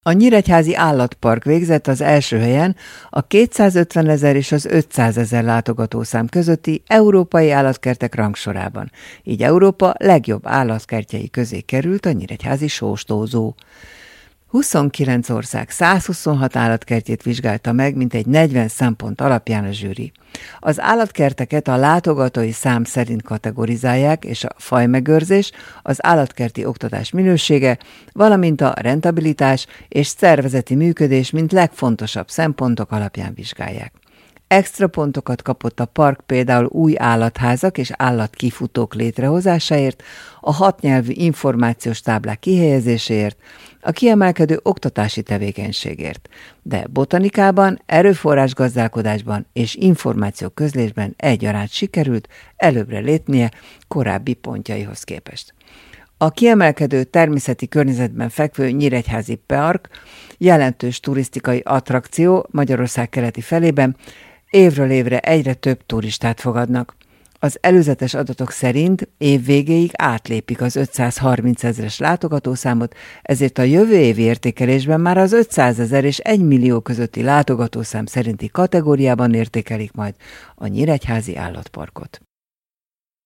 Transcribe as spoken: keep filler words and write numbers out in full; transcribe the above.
A Nyíregyházi Állatpark végzett az első helyen a kétszázötvenezer és az ötszázezer látogatószám közötti európai állatkertek rangsorában. Így Európa legjobb állatkertjei közé került a nyíregyházi sóstózó. huszonkilenc ország százhuszonhat állatkertjét vizsgálta meg, mintegy negyven szempont alapján a zsűri. Az állatkerteket a látogatói szám szerint kategorizálják, és a fajmegőrzés, az állatkerti oktatás minősége, valamint a rentabilitás és szervezeti működés mint legfontosabb szempontok alapján vizsgálják. Extra pontokat kapott a park például új állatházak és állatkifutók létrehozásáért, a hatnyelvű információs táblák kihelyezéséért, a kiemelkedő oktatási tevékenységért, de botanikában, erőforrásgazdálkodásban és információközlésben egyaránt sikerült előbbre lépnie korábbi pontjaihoz képest. A kiemelkedő természeti környezetben fekvő Nyíregyházi Park jelentős turisztikai attrakció Magyarország keleti felében, évről évre egyre több turistát fogadnak. Az előzetes adatok szerint év végéig átlépik az ötszázharmincezres látogatószámot, ezért a jövő évi értékelésben már az ötszázezer és egy millió közötti látogatószám szerinti kategóriában értékelik majd a Nyíregyházi Állatparkot.